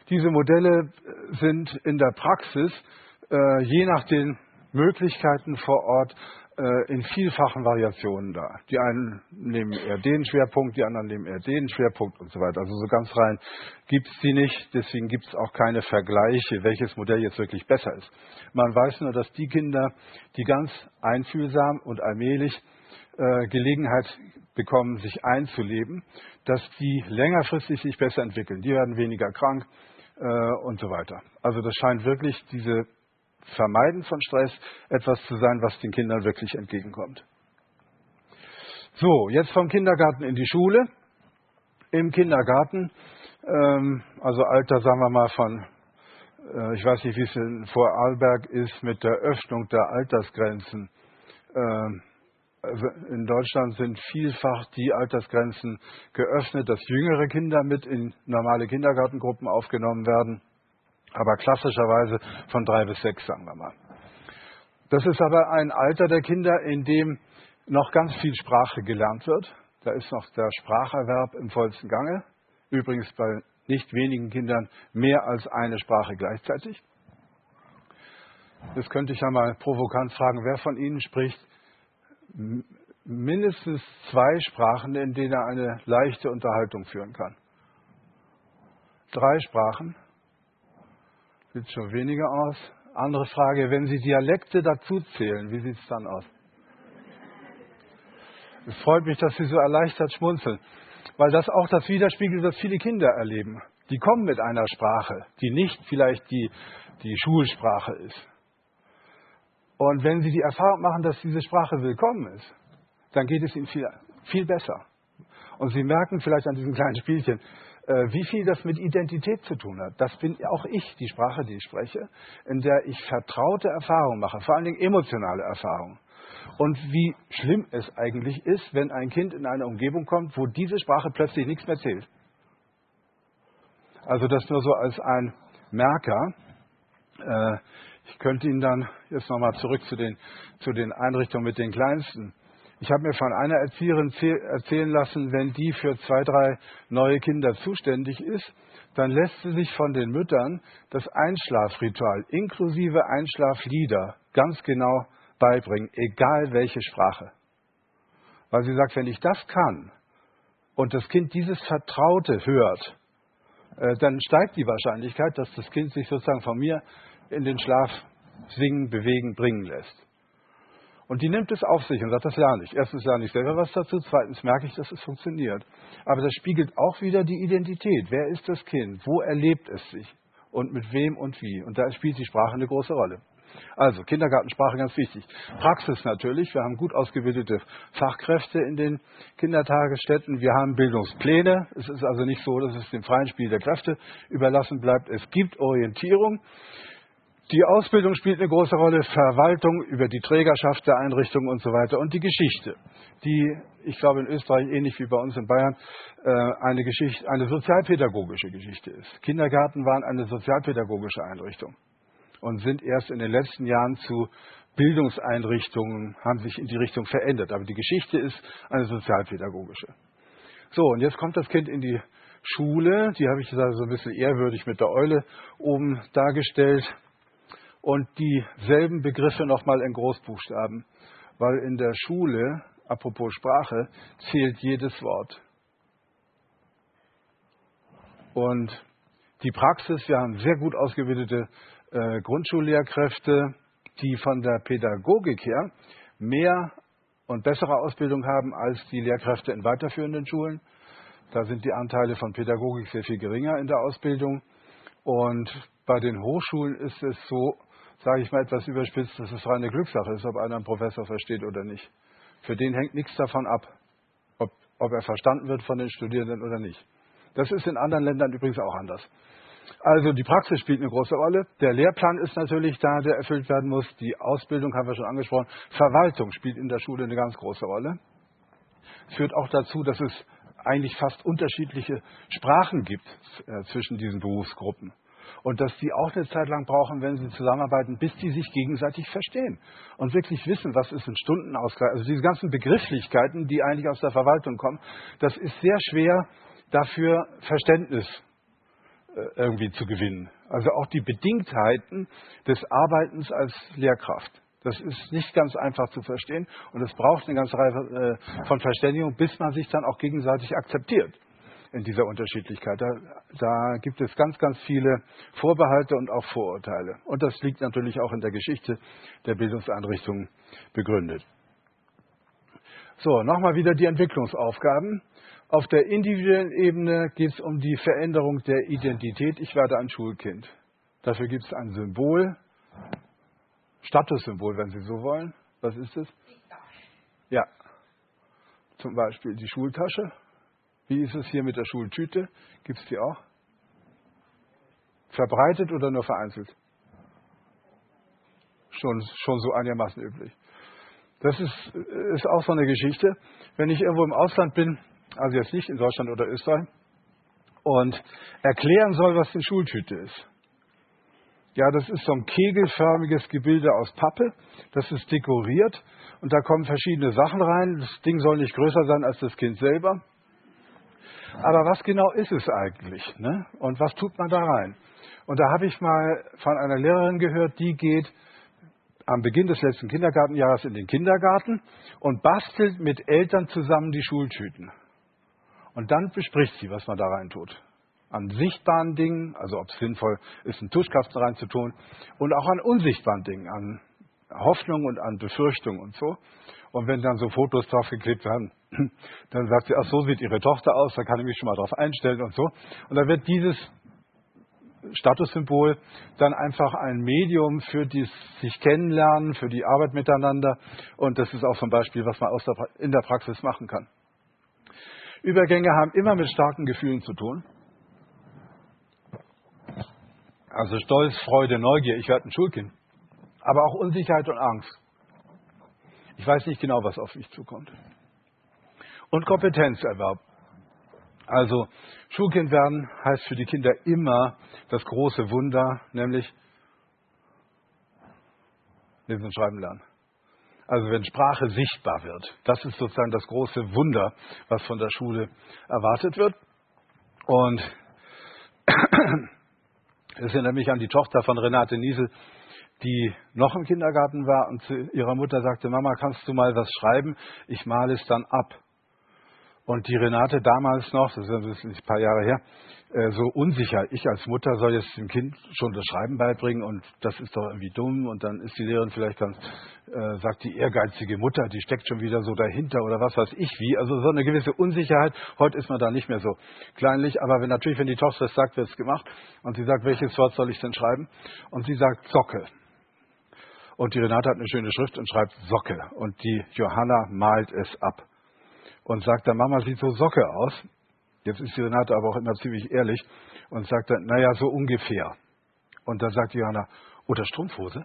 Diese Modelle sind in der Praxis je nach den Möglichkeiten vor Ort in vielfachen Variationen da. Die einen nehmen eher den Schwerpunkt, die anderen nehmen eher den Schwerpunkt und so weiter. Also so ganz rein gibt es die nicht, deswegen gibt es auch keine Vergleiche, welches Modell jetzt wirklich besser ist. Man weiß nur, dass die Kinder, die ganz einfühlsam und allmählich Gelegenheit bekommen, sich einzuleben, dass die längerfristig sich besser entwickeln. Die werden weniger krank und so weiter. Also das scheint wirklich diese Vermeiden von Stress etwas zu sein, was den Kindern wirklich entgegenkommt. So, jetzt vom Kindergarten in die Schule. Im Kindergarten, also Alter, sagen wir mal von, ich weiß nicht, wie es in Vorarlberg ist mit der Öffnung der Altersgrenzen. Also in Deutschland sind vielfach die Altersgrenzen geöffnet, dass jüngere Kinder mit in normale Kindergartengruppen aufgenommen werden. Aber klassischerweise von 3 bis 6, sagen wir mal. Das ist aber ein Alter der Kinder, in dem noch ganz viel Sprache gelernt wird. Da ist noch der Spracherwerb im vollsten Gange. Übrigens bei nicht wenigen Kindern mehr als eine Sprache gleichzeitig. Das könnte ich ja mal provokant fragen, wer von Ihnen spricht mindestens 2 Sprachen, in denen er eine leichte Unterhaltung führen kann? 3 Sprachen? Sieht schon weniger aus. Andere Frage, wenn Sie Dialekte dazu zählen, wie sieht es dann aus? Es freut mich, dass Sie so erleichtert schmunzeln, weil das auch das widerspiegelt, was viele Kinder erleben. Die kommen mit einer Sprache, die nicht vielleicht die Schulsprache ist. Und wenn Sie die Erfahrung machen, dass diese Sprache willkommen ist, dann geht es Ihnen viel besser. Und Sie merken vielleicht an diesem kleinen Spielchen, wie viel das mit Identität zu tun hat. Das bin auch ich, die Sprache, die ich spreche, in der ich vertraute Erfahrungen mache, vor allen Dingen emotionale Erfahrungen. Und wie schlimm es eigentlich ist, wenn ein Kind in eine Umgebung kommt, wo diese Sprache plötzlich nichts mehr zählt. Also das nur so als ein Merker. Ich könnte Ihnen dann jetzt nochmal zurück zu den Einrichtungen mit den Kleinsten. Ich habe mir von einer Erzieherin erzählen lassen, wenn die für 2, 3 neue Kinder zuständig ist, dann lässt sie sich von den Müttern das Einschlafritual inklusive Einschlaflieder ganz genau beibringen, egal welche Sprache. Weil sie sagt, wenn ich das kann und das Kind dieses Vertraute hört, dann steigt die Wahrscheinlichkeit, dass das Kind sich sozusagen von mir in den Schlaf singen, bewegen, bringen lässt. Und die nimmt es auf sich und sagt, das lerne ich. Erstens lerne ich selber was dazu, zweitens merke ich, dass es funktioniert. Aber das spiegelt auch wieder die Identität. Wer ist das Kind? Wo erlebt es sich? Und mit wem und wie? Und da spielt die Sprache eine große Rolle. Also Kindergartensprache ganz wichtig. Praxis natürlich. Wir haben gut ausgebildete Fachkräfte in den Kindertagesstätten. Wir haben Bildungspläne. Es ist also nicht so, dass es dem freien Spiel der Kräfte überlassen bleibt. Es gibt Orientierung. Die Ausbildung spielt eine große Rolle, Verwaltung über die Trägerschaft der Einrichtungen und so weiter und die Geschichte, die, ich glaube in Österreich ähnlich wie bei uns in Bayern, eine sozialpädagogische Geschichte ist. Kindergärten waren eine sozialpädagogische Einrichtung und sind erst in den letzten Jahren zu Bildungseinrichtungen, haben sich in die Richtung verändert. Aber die Geschichte ist eine sozialpädagogische. So, und jetzt kommt das Kind in die Schule, die habe ich da so ein bisschen ehrwürdig mit der Eule oben dargestellt. Und dieselben Begriffe nochmal in Großbuchstaben, weil in der Schule, apropos Sprache, zählt jedes Wort. Und die Praxis, wir haben sehr gut ausgebildete Grundschullehrkräfte, die von der Pädagogik her mehr und bessere Ausbildung haben als die Lehrkräfte in weiterführenden Schulen. Da sind die Anteile von Pädagogik sehr viel geringer in der Ausbildung. Und bei den Hochschulen ist es so, sage ich mal etwas überspitzt, dass es reine Glückssache ist, ob einer einen Professor versteht oder nicht. Für den hängt nichts davon ab, ob er verstanden wird von den Studierenden oder nicht. Das ist in anderen Ländern übrigens auch anders. Also die Praxis spielt eine große Rolle. Der Lehrplan ist natürlich da, der erfüllt werden muss. Die Ausbildung haben wir schon angesprochen. Verwaltung spielt in der Schule eine ganz große Rolle. Es führt auch dazu, dass es eigentlich fast unterschiedliche Sprachen gibt zwischen diesen Berufsgruppen. Und dass die auch eine Zeit lang brauchen, wenn sie zusammenarbeiten, bis die sich gegenseitig verstehen und wirklich wissen, was ist ein Stundenausgleich. Also diese ganzen Begrifflichkeiten, die eigentlich aus der Verwaltung kommen, das ist sehr schwer, dafür Verständnis irgendwie zu gewinnen. Also auch die Bedingtheiten des Arbeitens als Lehrkraft. Das ist nicht ganz einfach zu verstehen und es braucht eine ganze Reihe von Verständigung, bis man sich dann auch gegenseitig akzeptiert in dieser Unterschiedlichkeit. Da gibt es ganz, ganz viele Vorbehalte und auch Vorurteile. Und das liegt natürlich auch in der Geschichte der Bildungseinrichtungen begründet. So, nochmal wieder die Entwicklungsaufgaben. Auf der individuellen Ebene geht es um die Veränderung der Identität. Ich werde ein Schulkind. Dafür gibt es ein Symbol, Statussymbol, wenn Sie so wollen. Was ist es? Ja, zum Beispiel die Schultasche. Wie ist es hier mit der Schultüte? Gibt es die auch? Verbreitet oder nur vereinzelt? Schon so einigermaßen üblich. Das ist auch so eine Geschichte. Wenn ich irgendwo im Ausland bin, also jetzt nicht in Deutschland oder Österreich, und erklären soll, was eine Schultüte ist. Ja, das ist so ein kegelförmiges Gebilde aus Pappe, das ist dekoriert und da kommen verschiedene Sachen rein. Das Ding soll nicht größer sein als das Kind selber. Aber was genau ist es eigentlich? Ne? Und was tut man da rein? Und da habe ich mal von einer Lehrerin gehört, die geht am Beginn des letzten Kindergartenjahres in den Kindergarten und bastelt mit Eltern zusammen die Schultüten. Und dann bespricht sie, was man da rein tut. An sichtbaren Dingen, also ob es sinnvoll ist, einen Tuschkasten reinzutun, und auch an unsichtbaren Dingen, an Hoffnung und an Befürchtung und so. Und wenn dann so Fotos draufgeklebt werden, dann sagt sie, ach, so sieht ihre Tochter aus, da kann ich mich schon mal drauf einstellen und so. Und dann wird dieses Statussymbol dann einfach ein Medium für die sich kennenlernen, für die Arbeit miteinander. Und das ist auch so ein Beispiel, was man in der Praxis machen kann. Übergänge haben immer mit starken Gefühlen zu tun. Also Stolz, Freude, Neugier, ich werde ein Schulkind. Aber auch Unsicherheit und Angst. Ich weiß nicht genau, was auf mich zukommt. Und Kompetenzerwerb. Also Schulkind werden heißt für die Kinder immer das große Wunder, nämlich Lesen und Schreiben lernen. Also wenn Sprache sichtbar wird, das ist sozusagen das große Wunder, was von der Schule erwartet wird. Und es erinnert mich an die Tochter von Renate Niesel, die noch im Kindergarten war und zu ihrer Mutter sagte, Mama, kannst du mal was schreiben? Ich male es dann ab. Und die Renate damals noch, das ist ein paar Jahre her, so unsicher. Ich als Mutter soll jetzt dem Kind schon das Schreiben beibringen und das ist doch irgendwie dumm. Und dann ist die Lehrerin vielleicht ganz, sagt die ehrgeizige Mutter, die steckt schon wieder so dahinter oder was weiß ich wie. Also so eine gewisse Unsicherheit. Heute ist man da nicht mehr so kleinlich. Aber wenn die Tochter es sagt, wird es gemacht. Und sie sagt, welches Wort soll ich denn schreiben? Und sie sagt Socke. Und die Renate hat eine schöne Schrift und schreibt Socke. Und die Johanna malt es ab. Und sagt dann, Mama sieht so Socke aus. Jetzt ist die Renate aber auch immer ziemlich ehrlich und sagt dann, naja, so ungefähr. Und dann sagt Johanna, oder Strumpfhose?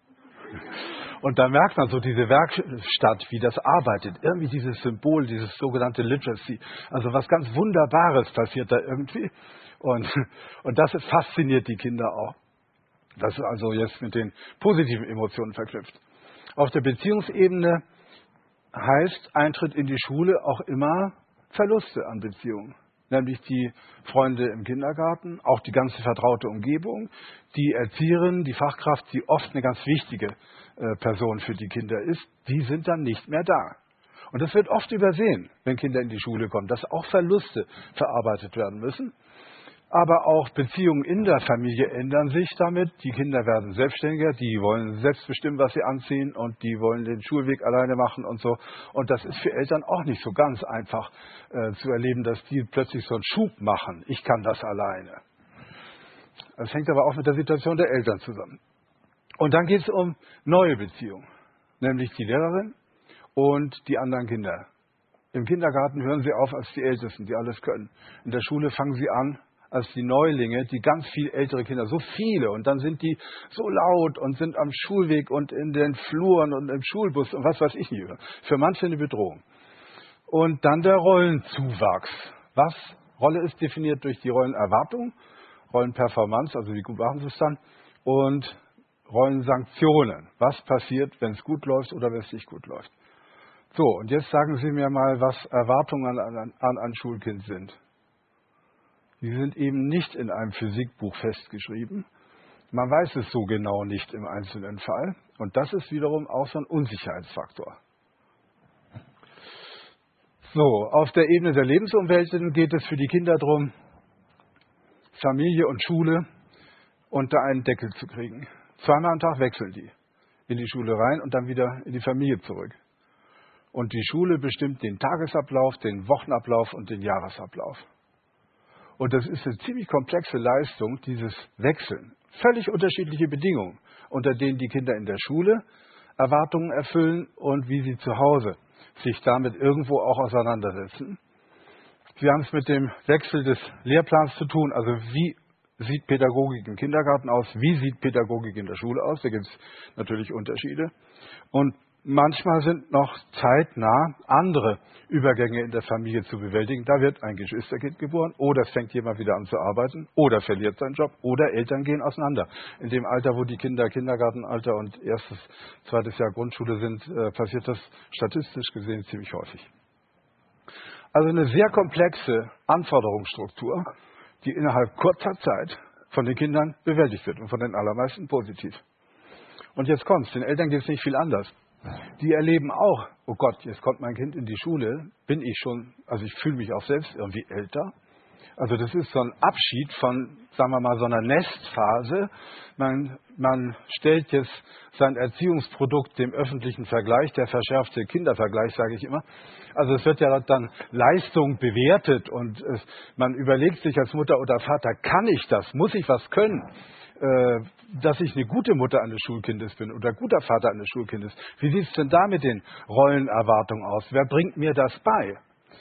Und da merkt man so diese Werkstatt, wie das arbeitet. Irgendwie dieses Symbol, dieses sogenannte Literacy. Also was ganz Wunderbares passiert da irgendwie. Und das fasziniert die Kinder auch. Das ist also jetzt mit den positiven Emotionen verknüpft. Auf der Beziehungsebene heißt Eintritt in die Schule auch immer Verluste an Beziehungen. Nämlich die Freunde im Kindergarten, auch die ganze vertraute Umgebung, die Erzieherin, die Fachkraft, die oft eine ganz wichtige Person für die Kinder ist, die sind dann nicht mehr da. Und das wird oft übersehen, wenn Kinder in die Schule kommen, dass auch Verluste verarbeitet werden müssen. Aber auch Beziehungen in der Familie ändern sich damit. Die Kinder werden selbstständiger, die wollen selbst bestimmen, was sie anziehen und die wollen den Schulweg alleine machen und so. Und das ist für Eltern auch nicht so ganz einfach zu erleben, dass die plötzlich so einen Schub machen. Ich kann das alleine. Das hängt aber auch mit der Situation der Eltern zusammen. Und dann geht es um neue Beziehungen, nämlich die Lehrerin und die anderen Kinder. Im Kindergarten hören sie auf als die Ältesten, die alles können. In der Schule fangen sie an als die Neulinge, die ganz viel ältere Kinder, so viele. Und dann sind die so laut und sind am Schulweg und in den Fluren und im Schulbus und was weiß ich nicht. Für manche eine Bedrohung. Und dann der Rollenzuwachs. Rolle ist definiert durch die Rollenerwartung, Rollenperformance, also wie gut machen sie es dann, und Rollensanktionen. Was passiert, wenn es gut läuft oder wenn es nicht gut läuft. So, und jetzt sagen Sie mir mal, was Erwartungen an ein Schulkind sind. die sind eben nicht in einem Physikbuch festgeschrieben. Man weiß es so genau nicht im einzelnen Fall. Und das ist wiederum auch so ein Unsicherheitsfaktor. So, auf der Ebene der Lebensumwelten geht es für die Kinder darum, Familie und Schule unter einen Deckel zu kriegen. Zweimal am Tag wechseln die in die Schule rein und dann wieder in die Familie zurück. Und die Schule bestimmt den Tagesablauf, den Wochenablauf und den Jahresablauf. Und das ist eine ziemlich komplexe Leistung, dieses Wechseln. Völlig unterschiedliche Bedingungen, unter denen die Kinder in der Schule Erwartungen erfüllen und wie sie zu Hause sich damit irgendwo auch auseinandersetzen. Sie haben es mit dem Wechsel des Lehrplans zu tun, also wie sieht Pädagogik im Kindergarten aus, wie sieht Pädagogik in der Schule aus, da gibt es natürlich Unterschiede. Und manchmal sind noch zeitnah andere Übergänge in der Familie zu bewältigen. Da wird ein Geschwisterkind geboren oder es fängt jemand wieder an zu arbeiten oder verliert seinen Job oder Eltern gehen auseinander. In dem Alter, wo die Kinder Kindergartenalter und erstes, zweites Jahr Grundschule sind, passiert das statistisch gesehen ziemlich häufig. Also eine sehr komplexe Anforderungsstruktur, die innerhalb kurzer Zeit von den Kindern bewältigt wird und von den allermeisten positiv. Und jetzt kommt's, den Eltern geht es nicht viel anders. Die erleben auch, oh Gott, jetzt kommt mein Kind in die Schule, bin ich schon, also ich fühle mich auch selbst irgendwie älter. Also das ist so ein Abschied von, sagen wir mal, so einer Nestphase. Man stellt jetzt sein Erziehungsprodukt dem öffentlichen Vergleich, der verschärfte Kindervergleich, sage ich immer. Also es wird ja dann Leistung bewertet und man überlegt sich als Mutter oder Vater, kann ich das, muss ich was können, dass ich eine gute Mutter eines Schulkindes bin oder guter Vater eines Schulkindes. Wie sieht es denn da mit den Rollenerwartungen aus? Wer bringt mir das bei?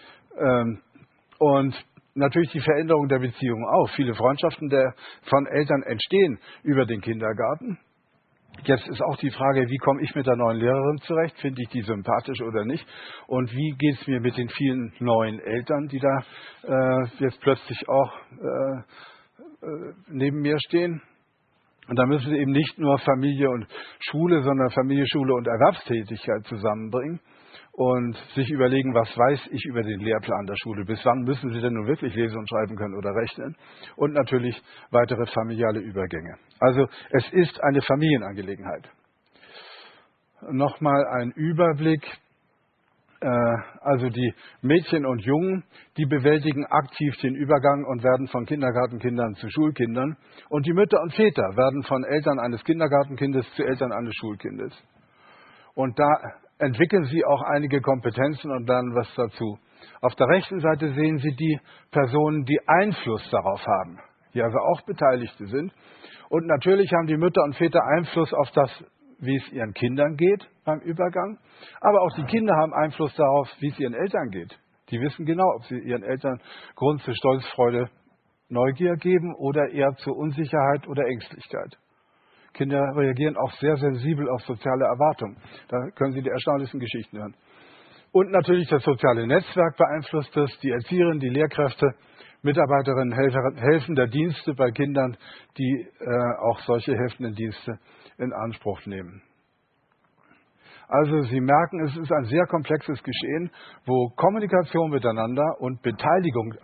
Und natürlich die Veränderung der Beziehungen auch. Viele Freundschaften von Eltern entstehen über den Kindergarten. Jetzt ist auch die Frage, wie komme ich mit der neuen Lehrerin zurecht? Finde ich die sympathisch oder nicht? Und wie geht es mir mit den vielen neuen Eltern, die da jetzt plötzlich auch neben mir stehen? Und da müssen wir eben nicht nur Familie und Schule, sondern Familie, Schule und Erwerbstätigkeit zusammenbringen und sich überlegen, was weiß ich über den Lehrplan der Schule, bis wann müssen sie denn nun wirklich lesen und schreiben können oder rechnen und natürlich weitere familiale Übergänge. Also es ist eine Familienangelegenheit. Nochmal ein Überblick. Also die Mädchen und Jungen, die bewältigen aktiv den Übergang und werden von Kindergartenkindern zu Schulkindern. Und die Mütter und Väter werden von Eltern eines Kindergartenkindes zu Eltern eines Schulkindes. Und da entwickeln sie auch einige Kompetenzen und lernen was dazu. Auf der rechten Seite sehen Sie die Personen, die Einfluss darauf haben, die also auch Beteiligte sind. Und natürlich haben die Mütter und Väter Einfluss auf das, wie es ihren Kindern geht beim Übergang. Aber auch die Kinder haben Einfluss darauf, wie es ihren Eltern geht. Die wissen genau, ob sie ihren Eltern Grund zu Stolz, Freude, Neugier geben oder eher zu Unsicherheit oder Ängstlichkeit. Kinder reagieren auch sehr sensibel auf soziale Erwartungen. Da können Sie die erstaunlichsten Geschichten hören. Und natürlich das soziale Netzwerk beeinflusst es, die Erzieherinnen, die Lehrkräfte, Mitarbeiterinnen, helfender Dienste bei Kindern, die auch solche helfenden Dienste in Anspruch nehmen. Also Sie merken, es ist ein sehr komplexes Geschehen, wo Kommunikation miteinander und Beteiligung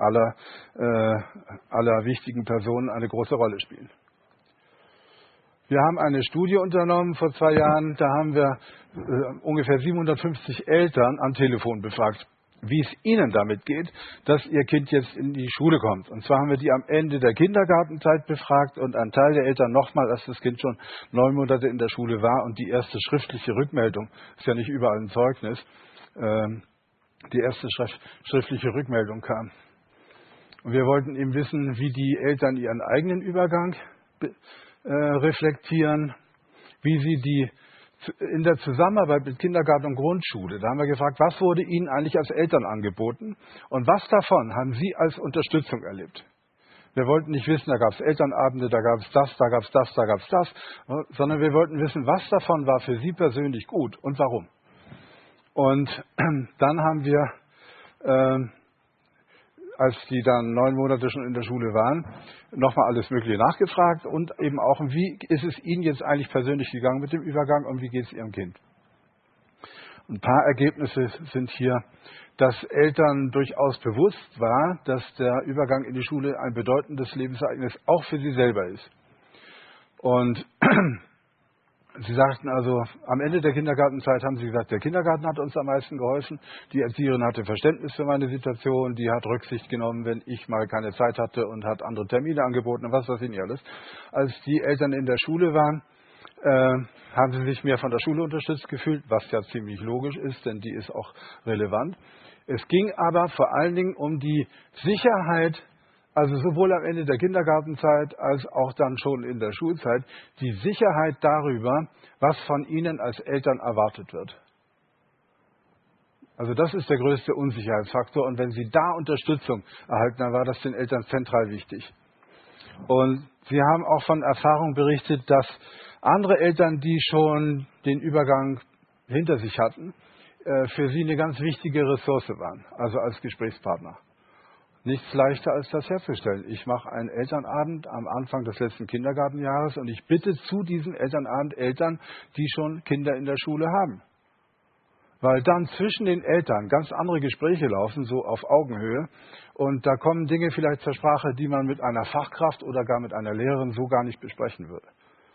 aller wichtigen Personen eine große Rolle spielen. Wir haben eine Studie unternommen vor 2 Jahren, da haben wir ungefähr 750 Eltern am Telefon befragt, wie es ihnen damit geht, dass ihr Kind jetzt in die Schule kommt. Und zwar haben wir die am Ende der Kindergartenzeit befragt und ein Teil der Eltern nochmal, als das Kind schon 9 Monate in der Schule war und die erste schriftliche Rückmeldung, ist ja nicht überall ein Zeugnis, die erste schriftliche Rückmeldung kam. Und wir wollten eben wissen, wie die Eltern ihren eigenen Übergang reflektieren, wie sie die in der Zusammenarbeit mit Kindergarten und Grundschule, da haben wir gefragt, was wurde Ihnen eigentlich als Eltern angeboten und was davon haben Sie als Unterstützung erlebt? Wir wollten nicht wissen, da gab es Elternabende, da gab es das, da gab es das, da gab es das, sondern wir wollten wissen, was davon war für Sie persönlich gut und warum. Und dann haben wir, als die dann 9 Monate schon in der Schule waren, nochmal alles Mögliche nachgefragt und eben auch, wie ist es Ihnen jetzt eigentlich persönlich gegangen mit dem Übergang und wie geht es Ihrem Kind? Ein paar Ergebnisse sind hier, dass Eltern durchaus bewusst war, dass der Übergang in die Schule ein bedeutendes Lebensereignis auch für sie selber ist. Und sie sagten also, am Ende der Kindergartenzeit haben sie gesagt, der Kindergarten hat uns am meisten geholfen. Die Erzieherin hatte Verständnis für meine Situation, die hat Rücksicht genommen, wenn ich mal keine Zeit hatte und hat andere Termine angeboten und was weiß ich nicht alles. Als die Eltern in der Schule waren, haben sie sich mehr von der Schule unterstützt gefühlt, was ja ziemlich logisch ist, denn die ist auch relevant. Es ging aber vor allen Dingen um die Sicherheit, also sowohl am Ende der Kindergartenzeit als auch dann schon in der Schulzeit, die Sicherheit darüber, was von ihnen als Eltern erwartet wird. Also das ist der größte Unsicherheitsfaktor. Und wenn sie da Unterstützung erhalten, dann war das den Eltern zentral wichtig. Und sie haben auch von Erfahrung berichtet, dass andere Eltern, die schon den Übergang hinter sich hatten, für sie eine ganz wichtige Ressource waren, also als Gesprächspartner. Nichts leichter als das herzustellen. Ich mache einen Elternabend am Anfang des letzten Kindergartenjahres und ich bitte zu diesem Elternabend Eltern, die schon Kinder in der Schule haben. Weil dann zwischen den Eltern ganz andere Gespräche laufen, so auf Augenhöhe. Und da kommen Dinge vielleicht zur Sprache, die man mit einer Fachkraft oder gar mit einer Lehrerin so gar nicht besprechen würde.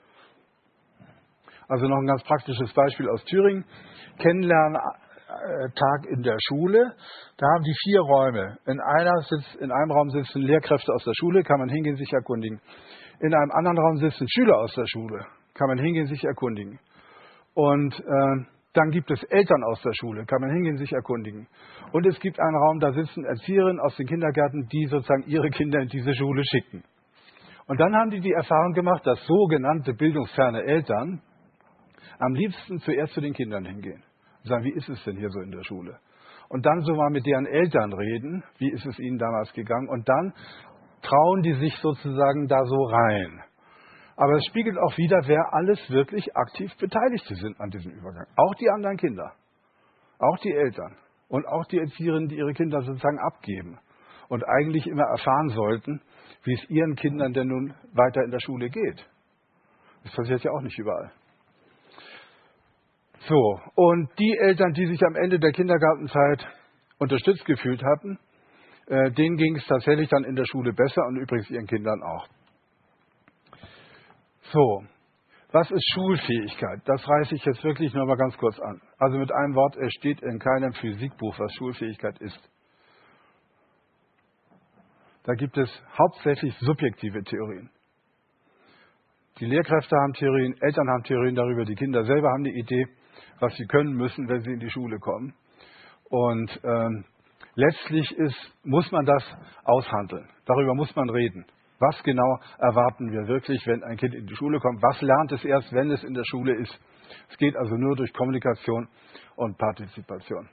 Also noch ein ganz praktisches Beispiel aus Thüringen. Kennenlerntag in der Schule. Da haben die 4 Räume. In einem Raum sitzen Lehrkräfte aus der Schule, kann man hingehen, sich erkundigen. In einem anderen Raum sitzen Schüler aus der Schule, kann man hingehen, sich erkundigen. Und dann gibt es Eltern aus der Schule, kann man hingehen, sich erkundigen. Und es gibt einen Raum, da sitzen Erzieherinnen aus den Kindergärten, die sozusagen ihre Kinder in diese Schule schicken. Und dann haben die Erfahrung gemacht, dass sogenannte bildungsferne Eltern am liebsten zuerst zu den Kindern hingehen. Und sagen, wie ist es denn hier so in der Schule? Und dann so mal mit deren Eltern reden, wie ist es ihnen damals gegangen? Und dann trauen die sich sozusagen da so rein. Aber es spiegelt auch wider, wer alles wirklich aktiv Beteiligte sind an diesem Übergang. Auch die anderen Kinder, auch die Eltern und auch die Erzieherinnen, die ihre Kinder sozusagen abgeben und eigentlich immer erfahren sollten, wie es ihren Kindern denn nun weiter in der Schule geht. Das passiert ja auch nicht überall. So, und die Eltern, die sich am Ende der Kindergartenzeit unterstützt gefühlt hatten, denen ging es tatsächlich dann in der Schule besser und übrigens ihren Kindern auch. So, was ist Schulfähigkeit? Das reiße ich jetzt wirklich nur mal ganz kurz an. Also mit einem Wort, es steht in keinem Physikbuch, was Schulfähigkeit ist. Da gibt es hauptsächlich subjektive Theorien. Die Lehrkräfte haben Theorien, Eltern haben Theorien darüber, die Kinder selber haben eine Idee, was sie können müssen, wenn sie in die Schule kommen. Und letztlich muss man das aushandeln. Darüber muss man reden. Was genau erwarten wir wirklich, wenn ein Kind in die Schule kommt? Was lernt es erst, wenn es in der Schule ist? Es geht also nur durch Kommunikation und Partizipation.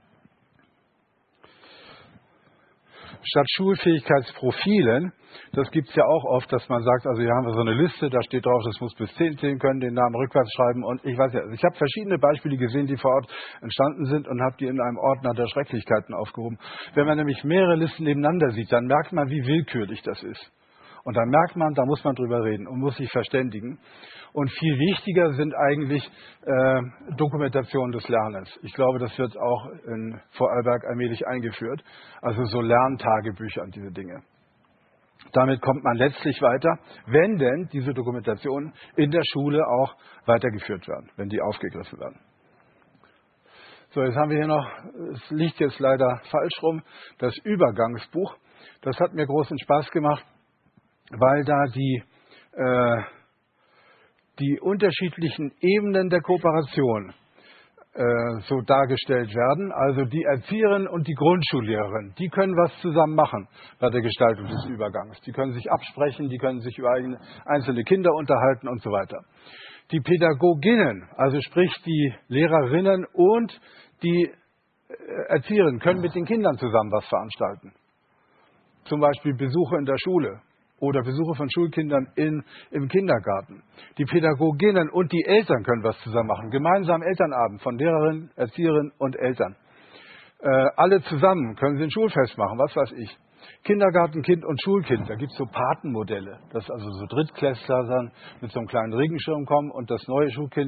Statt Schulfähigkeitsprofilen, das gibt es ja auch oft, dass man sagt, also hier haben wir so eine Liste, da steht drauf, das muss bis 10 zählen können, den Namen rückwärts schreiben und ich weiß ja, also ich habe verschiedene Beispiele gesehen, die vor Ort entstanden sind und habe die in einem Ordner der Schrecklichkeiten aufgehoben. Wenn man nämlich mehrere Listen nebeneinander sieht, dann merkt man, wie willkürlich das ist. Und dann merkt man, da muss man drüber reden und muss sich verständigen. Und viel wichtiger sind eigentlich Dokumentationen des Lernens. Ich glaube, das wird auch in Vorarlberg allmählich eingeführt. Also so Lerntagebücher und diese Dinge. Damit kommt man letztlich weiter, wenn denn diese Dokumentationen in der Schule auch weitergeführt werden, wenn die aufgegriffen werden. So, jetzt haben wir hier noch, es liegt jetzt leider falsch rum, das Übergangsbuch. Das hat mir großen Spaß gemacht, weil da die unterschiedlichen Ebenen der Kooperation so dargestellt werden. Also die Erzieherin und die Grundschullehrerin, die können was zusammen machen bei der Gestaltung des Übergangs. Die können sich absprechen, die können sich über einzelne Kinder unterhalten und so weiter. Die Pädagoginnen, also sprich die Lehrerinnen und die Erzieherinnen, können mit den Kindern zusammen was veranstalten. Zum Beispiel Besuche in der Schule oder Besuche von Schulkindern im Kindergarten. Die Pädagoginnen und die Eltern können was zusammen machen. Gemeinsam Elternabend von Lehrerinnen, Erzieherinnen und Eltern. Alle zusammen können sie ein Schulfest machen, was weiß ich. Kindergartenkind und Schulkind, da gibt es so Patenmodelle, dass also so Drittklässler dann mit so einem kleinen Regenschirm kommen und das neue Schulkind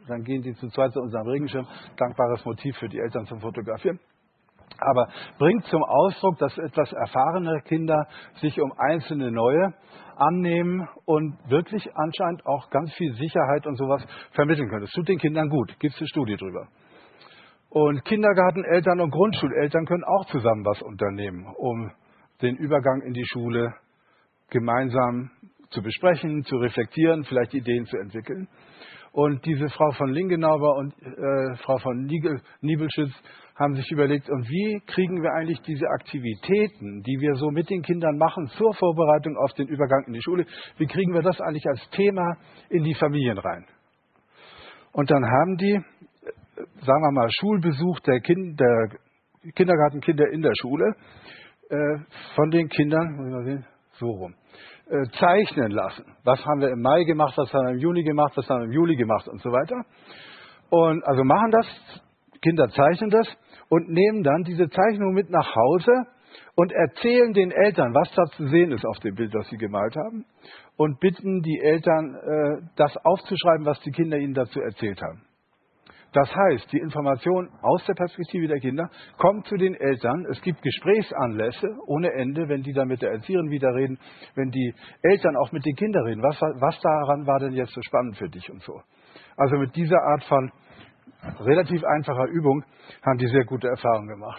dann gehen die zu zweit zu unserem Regenschirm. Dankbares Motiv für die Eltern zum Fotografieren. Aber bringt zum Ausdruck, dass etwas erfahrene Kinder sich um einzelne neue annehmen und wirklich anscheinend auch ganz viel Sicherheit und sowas vermitteln können. Das tut den Kindern gut. Gibt es eine Studie drüber. Und Kindergarteneltern und Grundschuleltern können auch zusammen was unternehmen, um den Übergang in die Schule gemeinsam zu besprechen, zu reflektieren, vielleicht Ideen zu entwickeln. Und diese Frau von Lingenauer und Frau von Niebelschütz haben sich überlegt, und wie kriegen wir eigentlich diese Aktivitäten, die wir so mit den Kindern machen, zur Vorbereitung auf den Übergang in die Schule, wie kriegen wir das eigentlich als Thema in die Familien rein? Und dann haben die, sagen wir mal, Schulbesuch der Kindergartenkinder in der Schule von den Kindern, muss ich mal sehen, so rum, zeichnen lassen. Was haben wir im Mai gemacht, was haben wir im Juni gemacht, was haben wir im Juli gemacht und so weiter. Und also machen das, Kinder zeichnen das und nehmen dann diese Zeichnung mit nach Hause und erzählen den Eltern, was da zu sehen ist auf dem Bild, das sie gemalt haben, und bitten die Eltern, das aufzuschreiben, was die Kinder ihnen dazu erzählt haben. Das heißt, die Information aus der Perspektive der Kinder kommt zu den Eltern. Es gibt Gesprächsanlässe ohne Ende, wenn die da mit der Erzieherin wieder reden, wenn die Eltern auch mit den Kindern reden. Was daran war denn jetzt so spannend für dich und so. Also mit dieser Art von relativ einfacher Übung haben die sehr gute Erfahrungen gemacht.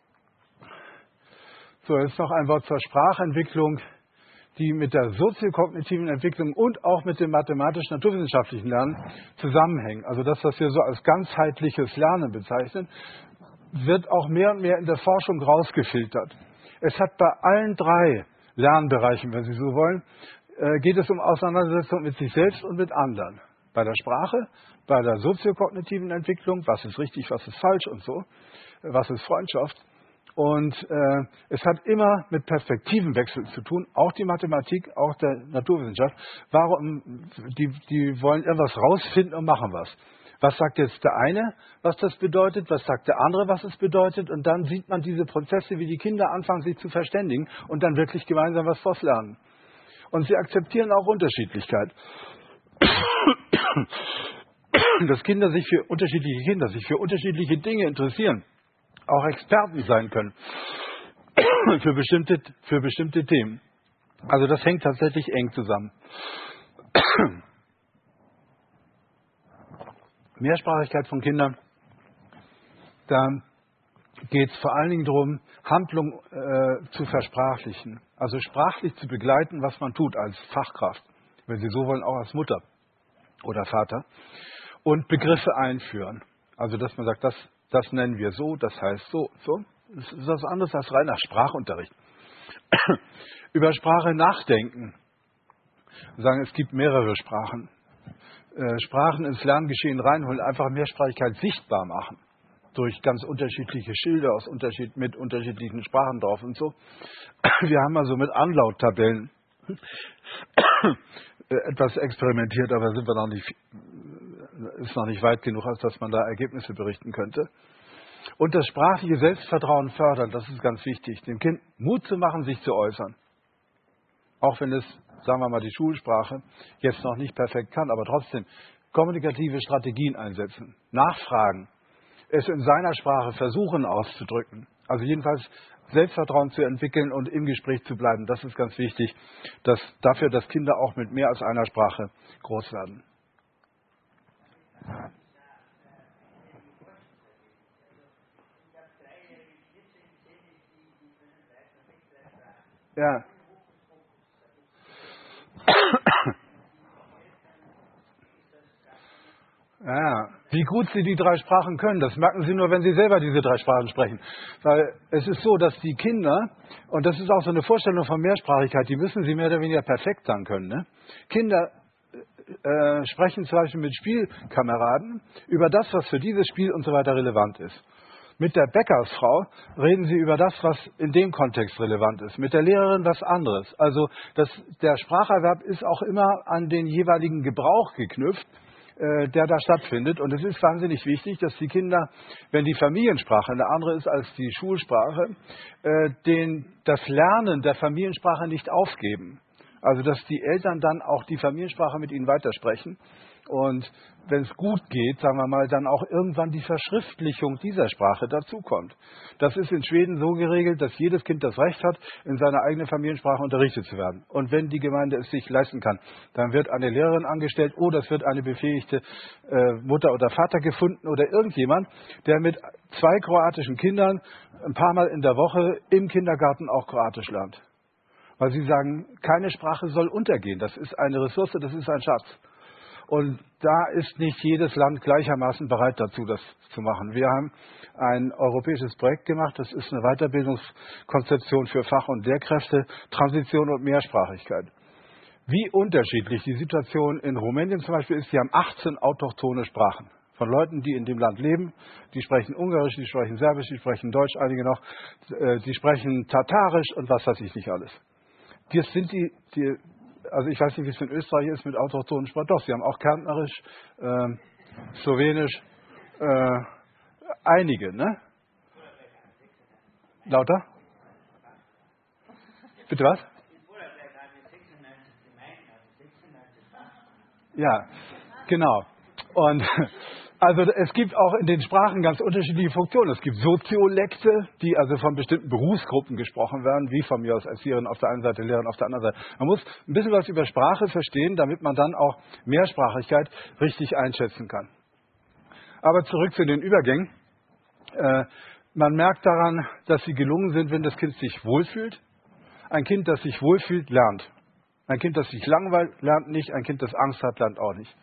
So, jetzt noch ein Wort zur Sprachentwicklung, die mit der soziokognitiven Entwicklung und auch mit dem mathematisch-naturwissenschaftlichen Lernen zusammenhängen. Also das, was wir so als ganzheitliches Lernen bezeichnen, wird auch mehr und mehr in der Forschung rausgefiltert. Es hat bei allen drei Lernbereichen, wenn Sie so wollen, geht es um Auseinandersetzung mit sich selbst und mit anderen. Bei der Sprache, bei der soziokognitiven Entwicklung, was ist richtig, was ist falsch und so, was ist Freundschaft. Und es hat immer mit Perspektivenwechsel zu tun, auch die Mathematik, auch der Naturwissenschaft. Die wollen irgendwas rausfinden und machen was. Was sagt jetzt der eine, was das bedeutet, was sagt der andere, was es bedeutet, und dann sieht man diese Prozesse, wie die Kinder anfangen, sich zu verständigen und dann wirklich gemeinsam was draus lernen. Und sie akzeptieren auch Unterschiedlichkeit. Dass unterschiedliche Kinder sich für unterschiedliche Dinge interessieren, auch Experten sein können für bestimmte Themen. Also das hängt tatsächlich eng zusammen. Mehrsprachigkeit von Kindern, da geht es vor allen Dingen darum, Handlung zu versprachlichen. Also sprachlich zu begleiten, was man tut als Fachkraft, wenn Sie so wollen, auch als Mutter oder Vater. Und Begriffe einführen. Also dass man sagt, das nennen wir so, das heißt so. Das ist was anderes als reiner Sprachunterricht. Über Sprache nachdenken. Sagen, es gibt mehrere Sprachen. Sprachen ins Lerngeschehen reinholen, einfach Mehrsprachigkeit sichtbar machen. Durch ganz unterschiedliche Schilder mit unterschiedlichen Sprachen drauf und so. Wir haben also mit Anlauttabellen etwas experimentiert, aber ist noch nicht weit genug, als dass man da Ergebnisse berichten könnte. Und das sprachliche Selbstvertrauen fördern, das ist ganz wichtig, dem Kind Mut zu machen, sich zu äußern. Auch wenn es, sagen wir mal, die Schulsprache jetzt noch nicht perfekt kann, aber trotzdem kommunikative Strategien einsetzen, nachfragen, es in seiner Sprache versuchen auszudrücken. Also jedenfalls Selbstvertrauen zu entwickeln und im Gespräch zu bleiben, das ist ganz wichtig, dass Kinder auch mit mehr als einer Sprache groß werden. Ja. Ja, wie gut Sie die drei Sprachen können, das merken Sie nur, wenn Sie selber diese drei Sprachen sprechen. Weil es ist so, dass die Kinder, und das ist auch so eine Vorstellung von Mehrsprachigkeit, die müssen Sie mehr oder weniger perfekt dann können. Ne? Kinder sprechen zum Beispiel mit Spielkameraden über das, was für dieses Spiel und so weiter relevant ist. Mit der Bäckersfrau reden Sie über das, was in dem Kontext relevant ist. Mit der Lehrerin was anderes. Also der Spracherwerb ist auch immer an den jeweiligen Gebrauch geknüpft, der da stattfindet. Und es ist wahnsinnig wichtig, dass die Kinder, wenn die Familiensprache eine andere ist als die Schulsprache, das Lernen der Familiensprache nicht aufgeben. Also dass die Eltern dann auch die Familiensprache mit ihnen weitersprechen und wenn es gut geht, sagen wir mal, dann auch irgendwann die Verschriftlichung dieser Sprache dazukommt. Das ist in Schweden so geregelt, dass jedes Kind das Recht hat, in seiner eigenen Familiensprache unterrichtet zu werden. Und wenn die Gemeinde es sich leisten kann, dann wird eine Lehrerin angestellt oder es wird eine befähigte Mutter oder Vater gefunden oder irgendjemand, der mit 2 kroatischen Kindern ein paar Mal in der Woche im Kindergarten auch Kroatisch lernt. Weil sie sagen, keine Sprache soll untergehen. Das ist eine Ressource, das ist ein Schatz. Und da ist nicht jedes Land gleichermaßen bereit dazu, das zu machen. Wir haben ein europäisches Projekt gemacht, das ist eine Weiterbildungskonzeption für Fach- und Lehrkräfte, Transition und Mehrsprachigkeit. Wie unterschiedlich die Situation in Rumänien zum Beispiel ist, sie haben 18 autochthone Sprachen von Leuten, die in dem Land leben. Die sprechen Ungarisch, die sprechen Serbisch, die sprechen Deutsch, einige noch, die sprechen Tatarisch und was weiß ich nicht alles. Das sind also ich weiß nicht, wie es in Österreich ist mit autochthonen Sprachen. Doch, sie haben auch Kärntnerisch, Slowenisch, einige, ne? Lauter? Bitte was? Ja, genau. Und also es gibt auch in den Sprachen ganz unterschiedliche Funktionen. Es gibt Soziolekte, die also von bestimmten Berufsgruppen gesprochen werden, wie von mir aus Erzieherin auf der einen Seite, Lehrerin auf der anderen Seite. Man muss ein bisschen was über Sprache verstehen, damit man dann auch Mehrsprachigkeit richtig einschätzen kann. Aber zurück zu den Übergängen. Man merkt daran, dass sie gelungen sind, wenn das Kind sich wohlfühlt. Ein Kind, das sich wohlfühlt, lernt. Ein Kind, das sich langweilt, lernt nicht. Ein Kind, das Angst hat, lernt auch nicht.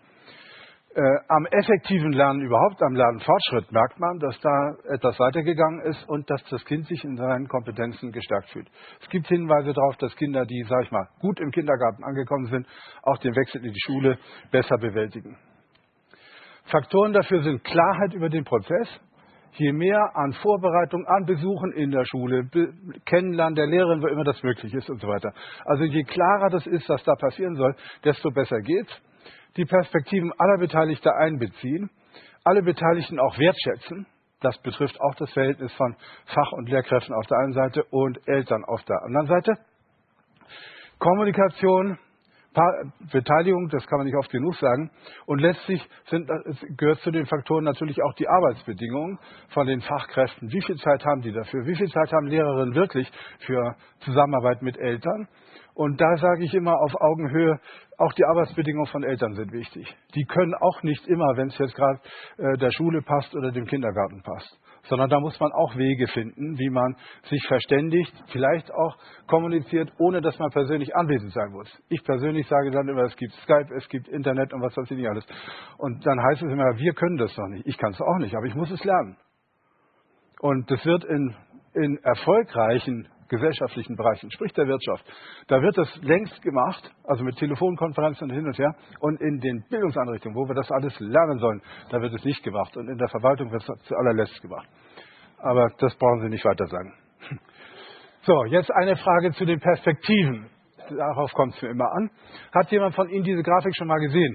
Am effektiven Lernen überhaupt, am Lernfortschritt merkt man, dass da etwas weitergegangen ist und dass das Kind sich in seinen Kompetenzen gestärkt fühlt. Es gibt Hinweise darauf, dass Kinder, die, sag ich mal, gut im Kindergarten angekommen sind, auch den Wechsel in die Schule besser bewältigen. Faktoren dafür sind Klarheit über den Prozess. Je mehr an Vorbereitung, an Besuchen in der Schule, Kennenlernen der Lehrerin, wo immer das möglich ist und so weiter. Also je klarer das ist, was da passieren soll, desto besser geht's. Die Perspektiven aller Beteiligten einbeziehen, alle Beteiligten auch wertschätzen. Das betrifft auch das Verhältnis von Fach- und Lehrkräften auf der einen Seite und Eltern auf der anderen Seite. Kommunikation, Beteiligung, das kann man nicht oft genug sagen. Und letztlich gehört zu den Faktoren natürlich auch die Arbeitsbedingungen von den Fachkräften. Wie viel Zeit haben die dafür? Wie viel Zeit haben Lehrerinnen wirklich für Zusammenarbeit mit Eltern? Und da sage ich immer auf Augenhöhe, auch die Arbeitsbedingungen von Eltern sind wichtig. Die können auch nicht immer, wenn es jetzt gerade der Schule passt oder dem Kindergarten passt. Sondern da muss man auch Wege finden, wie man sich verständigt, vielleicht auch kommuniziert, ohne dass man persönlich anwesend sein muss. Ich persönlich sage dann immer, es gibt Skype, es gibt Internet und was weiß ich nicht alles. Und dann heißt es immer, wir können das noch nicht. Ich kann es auch nicht, aber ich muss es lernen. Und das wird in erfolgreichen gesellschaftlichen Bereichen, sprich der Wirtschaft, da wird das längst gemacht, also mit Telefonkonferenzen und hin und her. Und in den Bildungseinrichtungen, wo wir das alles lernen sollen, da wird es nicht gemacht. Und in der Verwaltung wird es zu allerletzt gemacht. Aber das brauchen Sie nicht weiter sagen. So, jetzt eine Frage zu den Perspektiven. Darauf kommt es mir immer an. Hat jemand von Ihnen diese Grafik schon mal gesehen?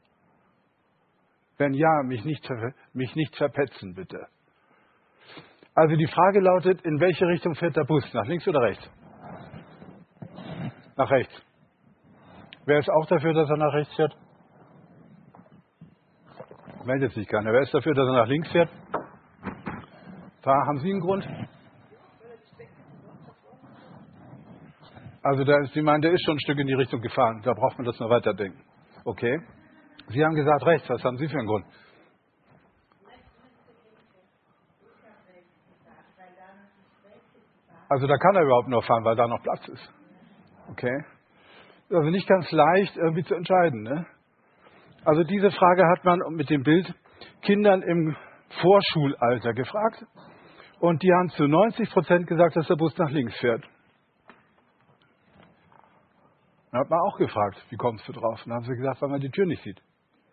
Wenn ja, mich nicht verpetzen, bitte. Also die Frage lautet, in welche Richtung fährt der Bus? Nach links oder rechts? Nach rechts. Wer ist auch dafür, dass er nach rechts fährt? Meldet sich keiner. Wer ist dafür, dass er nach links fährt? Da haben Sie einen Grund? Also Sie meinen, der ist schon ein Stück in die Richtung gefahren. Da braucht man das noch weiterdenken. Okay. Sie haben gesagt rechts. Was haben Sie für einen Grund? Also da kann er überhaupt noch fahren, weil da noch Platz ist. Okay. Also nicht ganz leicht irgendwie zu entscheiden. Ne? Also diese Frage hat man mit dem Bild Kindern im Vorschulalter gefragt. Und die haben zu 90% gesagt, dass der Bus nach links fährt. Dann hat man auch gefragt, wie kommst du drauf? Dann haben sie gesagt, weil man die Tür nicht sieht.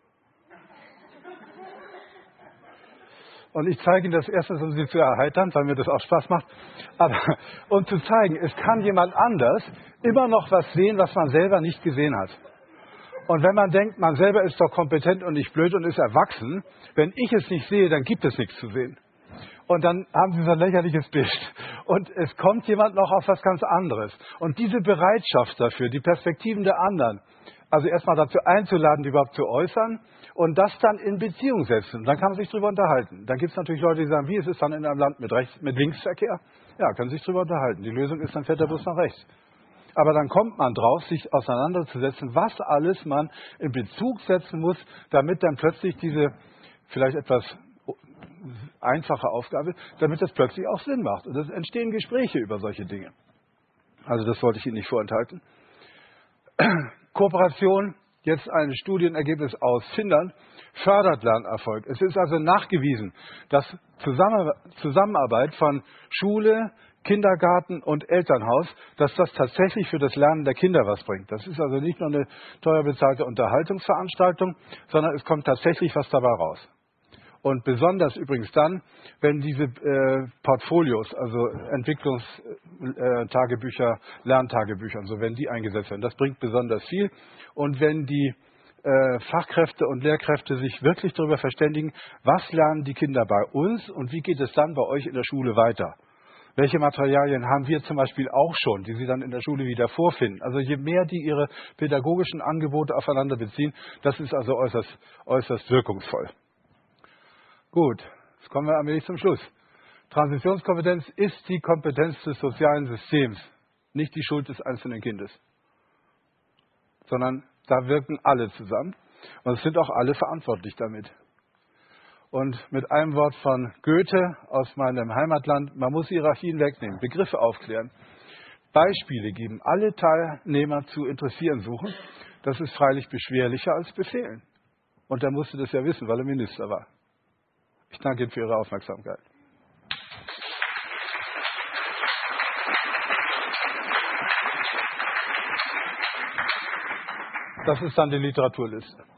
Und ich zeige Ihnen das erstens, um Sie zu erheitern, weil mir das auch Spaß macht. Aber um zu zeigen, es kann jemand anders immer noch was sehen, was man selber nicht gesehen hat. Und wenn man denkt, man selber ist doch kompetent und nicht blöd und ist erwachsen, wenn ich es nicht sehe, dann gibt es nichts zu sehen. Und dann haben Sie so ein lächerliches Bild. und es kommt jemand noch auf was ganz anderes. Und diese Bereitschaft dafür, die Perspektiven der anderen, also erstmal dazu einzuladen, die überhaupt zu äußern und das dann in Beziehung setzen. Dann kann man sich darüber unterhalten. Dann gibt es natürlich Leute, die sagen, wie ist es dann in einem Land mit Linksverkehr? Ja, können sich darüber unterhalten. Die Lösung ist, dann fährt der Bus nach rechts. Aber dann kommt man drauf, sich auseinanderzusetzen, was alles man in Bezug setzen muss, damit dann plötzlich diese vielleicht etwas einfache Aufgabe, damit das plötzlich auch Sinn macht. Und es entstehen Gespräche über solche Dinge. Also das wollte ich Ihnen nicht vorenthalten. Kooperation, jetzt ein Studienergebnis aus Finnland, fördert Lernerfolg. Es ist also nachgewiesen, dass Zusammenarbeit von Schule, Kindergarten und Elternhaus, dass das tatsächlich für das Lernen der Kinder was bringt. Das ist also nicht nur eine teuer bezahlte Unterhaltungsveranstaltung, sondern es kommt tatsächlich was dabei raus. Und besonders übrigens dann, wenn diese Portfolios, also Entwicklungstagebücher, Lerntagebücher und so, wenn die eingesetzt werden, das bringt besonders viel. Und wenn die Fachkräfte und Lehrkräfte sich wirklich darüber verständigen, was lernen die Kinder bei uns und wie geht es dann bei euch in der Schule weiter? Welche Materialien haben wir zum Beispiel auch schon, die sie dann in der Schule wieder vorfinden? Also je mehr die ihre pädagogischen Angebote aufeinander beziehen, das ist also äußerst wirkungsvoll. Gut, jetzt kommen wir allmählich zum Schluss. Transitionskompetenz ist die Kompetenz des sozialen Systems, nicht die Schuld des einzelnen Kindes, sondern da wirken alle zusammen und es sind auch alle verantwortlich damit. Und mit einem Wort von Goethe aus meinem Heimatland, man muss Hierarchien wegnehmen, Begriffe aufklären, Beispiele geben, alle Teilnehmer zu interessieren suchen. Das ist freilich beschwerlicher als befehlen. Und er musste das ja wissen, weil er Minister war. Ich danke Ihnen für Ihre Aufmerksamkeit. Das ist dann die Literaturliste.